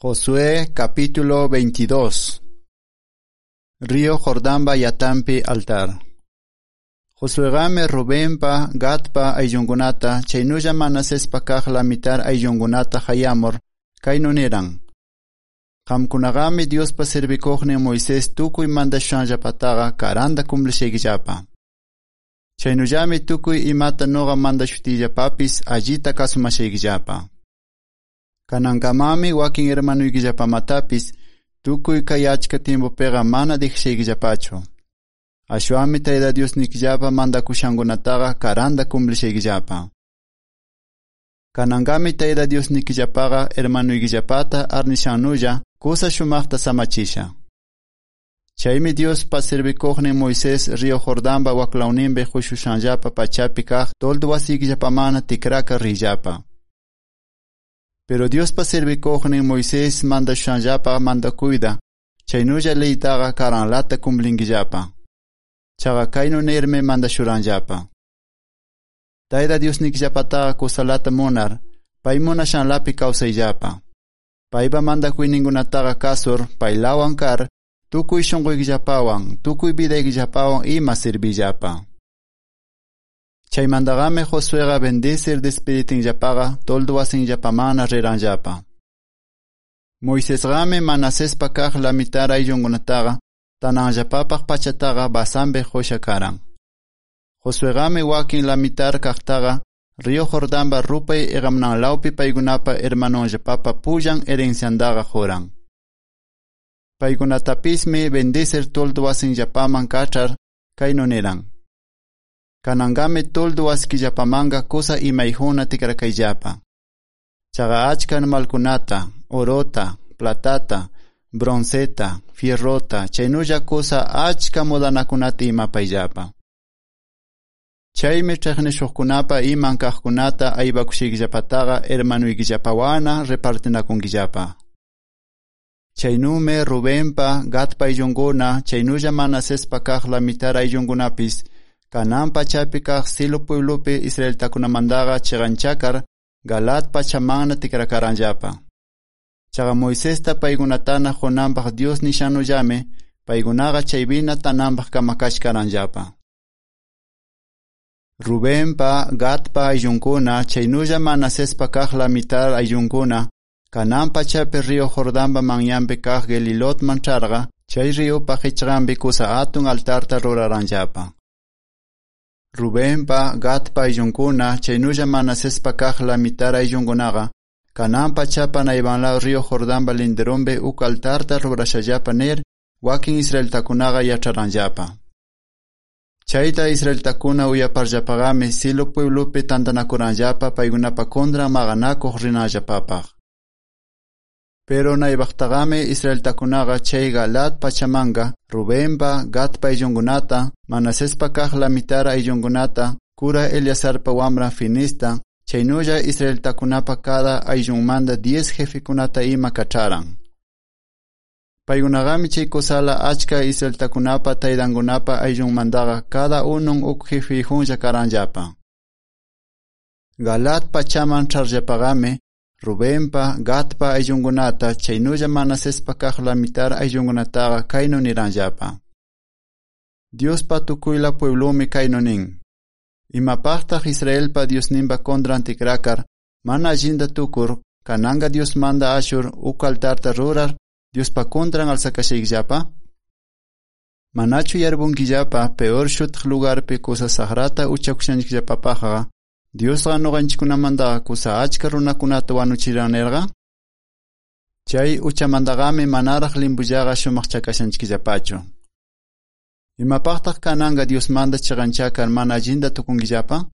Josué capítulo 22. Río Jordánpa yatampi altar. Josuégame Rubenpa, Gadpa ayllunkunata, chaynulla Manasespa kaq lamitar ayllunkunata hayamur, kaynu niran. Qamkunagami Diospa servikuqnin Moisés tukuy mandashunllapataqa karanta cumplishayllapa. Chaynullami tukuy imata nuqa mandashutiyllapapis allita kasumashayllapa. Kanankamami wakin hermanuykillapamatapish tukuy kay achka tiempopiqa mana dijashaykillapachu. Ashwami Tayta Diosnikillapa mandakushankunataqa karanta cumplishayllapa. Kanankami Tayta Diosnikillapaqa hermanuykillapata arnishannulla kusa shumaqta samachisha. Chaymi Diospa servikuqnin Moisés Río Jordánpa waklawninpi qushushanllapa pachapi kaq toldu wasiykillapamana tikraka riyllapa. Pero Diospa servikuqnin Moisés mandashunllapa mandakuyta, chaynulla leytaqa karanlata cumplinkillapa. Chaqa kaynu nirmi mandashuranllapa. Tayta Diosnikillapataqa kusalata munar, pay munashanlapi kawsayllapa. Paypa mandakuyninkunataqa kasur, paylawan kar, tukuy shunquykillapawan, tukuy vidaykillapawan ima sirvillapa. Chaymantaqami Josuéqa bendecir despeditinllapaqa toldu wasinllapamana riranllapa. Moisésqami Manasespa kaq lamitar ayllunkunataqa tananllapapaq pachataqa Basanpi qusha karan. Josuégami wakin lamitar kaqtaqa Río Jordánpa rupay iqamnanlawpi paykunapa hermanunllapapa pullan herenciantaqa quran. Paykunatapismi bendecir toldu wasinllapaman kachar kaynu niran. Kanankami toldu waskillapamanga kusa imayjuna tikrakayllapa. Chaqa achkan malkunata, orota, platata, bronseta, fierrota, chaynulla kusa achka mudanakunata imapayllapa. Chaymi chaqnishuqkunapa iman kaqkunata aywakushayllapataqa hermanuykillapawana repartinakunkillapa. Chaynumi Rubenpa, Gadpa ayllunkuna, chaynulla Manasespa kaq lamitar ayllunkunapis Kanan pachapi kaq Silo pueblupi Israeltakunamantaqa chiqanchakar Galat pachamana tikrakaranllapa. Chaqa Moisesta paykunatana qunanpaq Dios nishanullami paykunaqa chaypina tananpaq kamakashkaranllapa. Rubenpa, Gadpa ayllunkuna, chaynulla Manasespa kaq lamitar ayllunkuna Kanan pachapi Río Jordánpa manyanpi kaq Gelilotman ch'arqa chay riopa qichqanpi kusa atun altarta ruraranllapa. Rubenpa, Gadpa ayllunkuna, chaynulla Manasespa kaq lamitar ayllunkunaqa Kanan pachapa naypanlaw Río Jordánpa linderumpi uk altarta rurashallapa nir wakin Israeltakunaqa yach'aranllapa. Chayta Israeltakuna uyaparllapaqami Silo pueblupi tantanakuranllapa paykunapa kontra maqanakuq rinanllapapaq. Pero naypaqtaqami Israeltakunaqa chay Galat pachamanga Rubenpa, Gadpa ayllunkunata, Manasespa kaq lamitar ayllunkunata, cura Eleazarpa wamran Finista, chaynulla Israeltakunapa cada ayllunmanta 10 jefikunata ima kach'aran. Paykunaqami chay kusala achka Israeltakunapa taytankunapa ayllunmantaqa cada unun uk jefijunlla karanllapa. Galat pachaman ch'arllapaqami Rubenpa, Gadpa ayllunkunata, chaynulla Manasespa kaq lamitar ayllunkunataqa kaynu niranllapa. Diospa tukuyla pueblumi kaynu nin. Imapaqtaq Israelpa Diosninpa kontran tikrakar, mana allinta tukur, kananqa Diosmanta ashur uk altarta rurar, Diospa kontran alsakashayllapa? Manachu yarpunkillapa peor shutiq lugarpi kusa sagrata uchakushanchikllapapaqqa Diosqa nuqanchikkunamantaqa kusa achka runakunata wanuchiran nirqa? Chay uchamantaqami manaraq limpullaqa shumaq chakashanchikllapachu. Imapaqtaq kananqa Diosmanta chiqanchakar mana allinta tukunkillapa?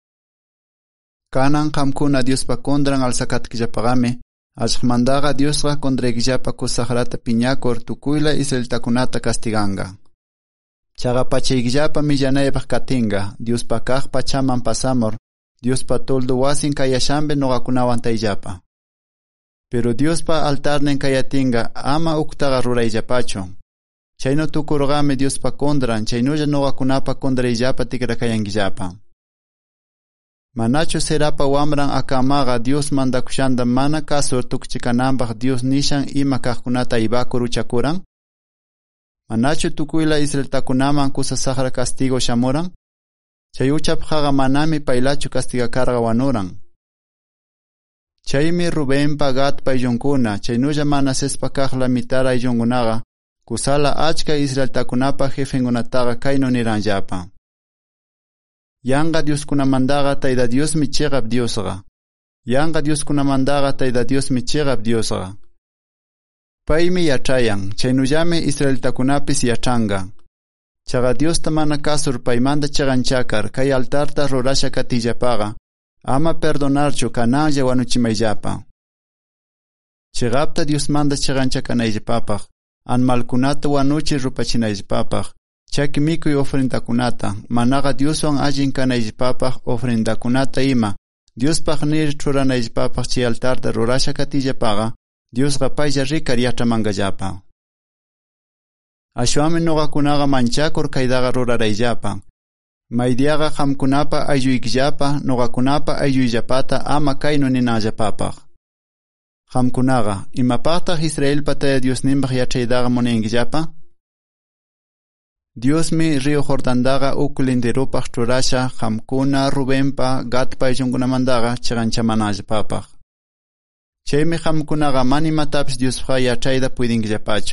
Kanan qamkuna Diospa kontran alsakatkillapaqami allqmantaqa Diosqa kontraykillapa kusagrata piñakur tukuyla Israeltakunata castiganqa. Chaqa pachaykillapa millanaypaq katinqa Diospa kaq pachaman pasamur Diospa toldu wasin kayashanpi nuqakunawan tayllapa. Pero Diospa altarnin kayatinqa ama uktaqa rurayllapachu. Chaynu tukurqami Diospa kontran chaynulla nuqakunapa kontrayllapa tikrakayankillapa. Manachu serapa wamran akamaga Dios mandakushanda mana kasur tukchikanambaq Dios nishan ima kaqkunata ibaku ruchakuran? Manachu tukuyla Israeltakunaman kusasaqra castigo shamuran? Chay uchapqaqa manami paylachu castigakarqa wanuran. Chaymi Rubenpa Gadpa ayllunkuna chaynulla Manasespa kaqla mitara ayllunkunaqa kusala achka Israeltakunapa jefenkunataqa kaynu niranllapa: Yanqa Dioskunamantaqa Tayta Diosmi chiqap Diosqa. Yanqa Dioskunamantaqa Tayta Diosmi chiqap Diosqa. Paymi yachayan, chaynullami Israeltakunapis yachanqa. Chaqa Diosta mana kasur paymanta chiqanchakar kay altarta rurasha katillapaqa ama perdonarchu kanalla wanuchimayllapa. Chiqapta Diosmanta chiqanchakanayllapapaq, animalkunata wanuchir rupachinayllapapaq, chaki mikuy ofrendakunata, manaqa Dioswan allin kanayllapapaq ofrendakunata ima Diospaq nir churanayllapapaq chay altarta rurasha katillapaqa Diosqa paylla rikar yachamankallapa. Ashwami nuqakunaqa manchakur kaydaqa rurarayllapa. Maydiaqa qamkunapa aylluykillapa nuqakunapa aylluyllapata ama kaynu ninallapapaq. Qamkunaqa imapaqtaq Israelpa Tayta Diosninpaq yachaydaqa munayankillapa? Diosmi Río Jordandaqa uk linderupaq churasha qamkuna Rubenpa Gadpa ayllunkunamantaqa chiqanchamanallapapaq. Chaymi qamkunaqa manimatapis Diospaq yachayta puytinkillapachu.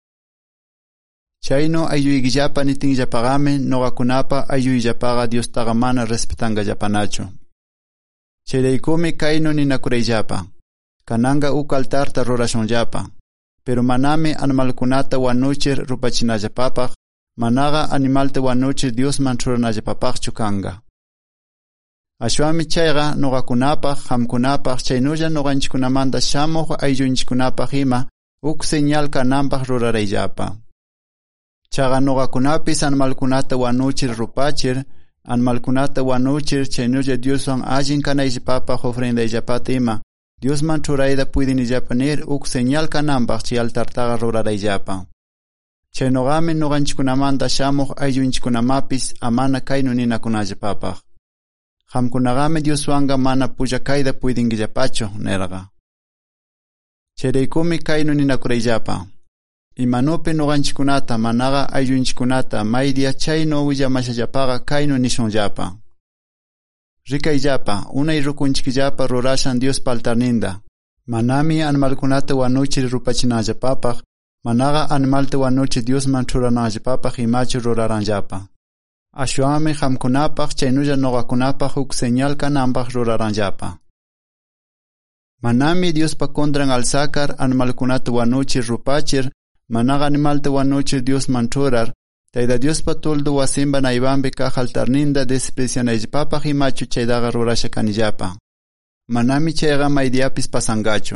Chaynu aylluykillapa nitinllapaqami nuqakunapa aylluyllapaqa Diostaqa mana respetanqallapanachu. Chayraykumi kaynu ninakurayllapa: kananga uk altarta rurashunllapa, pero manami animalkunata wanuchir rupachinallapapaq, manaqa animalta wanuchir Diosman churanallapapaqchu kanqa. Ashwami chayqa nuqakunapaq, qamkunapaq, chaynulla nuqanchikkunamanta shamuq ayllunchikkunapaq ima uk señal kananpaq rurarayllapa. Chaqa nuqakunapis animalkunata wanuchir rupachir, animalkunata wanuchir chaynulla Dioswan allin kanayllapapaq ofrendayllapata ima Diosman churayta puytinillapa nir uk señal kananpaq chay altartaqa rurarayllapa. Chaynuqami nuqanchikkunamanta shamuq ayllunchikkunamapis amana kaynu ninakunallapapaq: qamkunaqami Dioswanqa mana pullakayta puytinkillapachu nirqa. Chayraykumi kaynu ninakurayllapa: imanupi nuqanchikkunata manaqa ayllunchikkunata maydia chaynu willamashallapaqa kaynu nishunllapa: rikayllapa, unay rukunchikllapa rurashan Diospa altarninta, manami animalkunata wanuchir rupachinallapapaq, manaqa animalta wanuchir Diosman churanallapapaq imachu ruraranllapa. Ashwami qamkunapaq chaynulla nuqakunapaq uk señal kananpaq ruraranllapa. Manami Diospa contran alsakar animalkunata wanuchir rupachir, manaqa animalta wanuchir Diosman churar, Tayta Diospa toldo wasimpa naypanpi kaq altarninta desprecianayllapapaq imachu chaydaqa rurasha kanillapa. Manami chayqa maydiapis pasanqachu.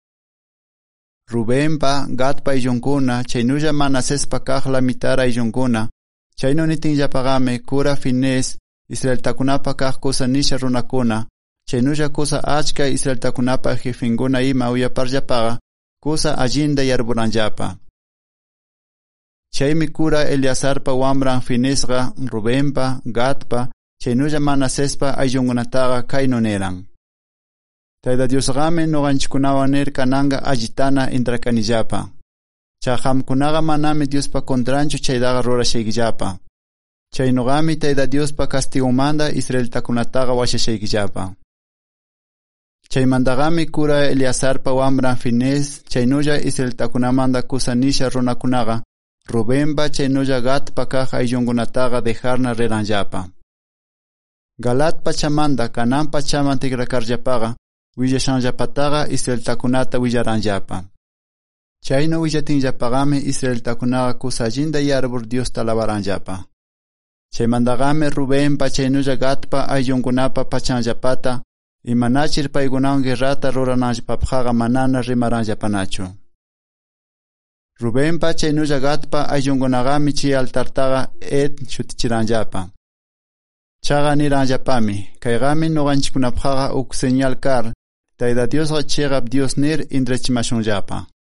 Rubenpa, Gadpa ayllunkuna, chaynulla Manasespa kaqla mitara ayllunkuna, chaynu nitinllapaqami cura Fines, Israeltakunapa kaq kusa nisha runakuna, chaynulla kusa achka Israeltakunapa jefinkuna ima uyaparllapaqa kusa allinta yarpuranllapa. Chaymi cura Eleazarpa wamran Finesqa Rubenpa, Gadpa, chaynulla Manasespa ayllunkunataqa kaynu niran: Tayta Diosqami nuqanchikkunawan nir kananga allitana intrakanillapa. Chaqa qamkunaqa manami Diospa contranchu chaydaqa rurashaykillapa. Chaynuqami Tayta Diospa castigumanta Israeltakunataqa washashaykillapa. Chaymantaqami cura Eleazarpa wamran Fines, chaynulla Israeltakunamanta kusanisha runakunaqa Rubenpa chaynulla Gadpa kaq ayllunkunataqa dejarna riranllapa. Galat pachamanta Canaan pachaman tikrakarllapaqa willashanllapataqa Israeltakunata willaranllapa. Chaynu willatinllapaqami Israeltakunaqa kusallinta yarbur Diosta alabaranllapa. Chaymantaqami Rubenpa chaynulla Gadpa ayllunkunapa pachanllapata imanachir paykunawan guerrata rurananllapapaqqa manana rimaranllapanachu. Rubenpa chaynulla Gadpa ayllunkunaqami chay altartaqa shutichiranllapa. Chaqa niranllapami: kayqami nuqanchikkunapaqqa uk señal kar, Tayta Diosqa chiqap Dios nir intrachimashunllapa.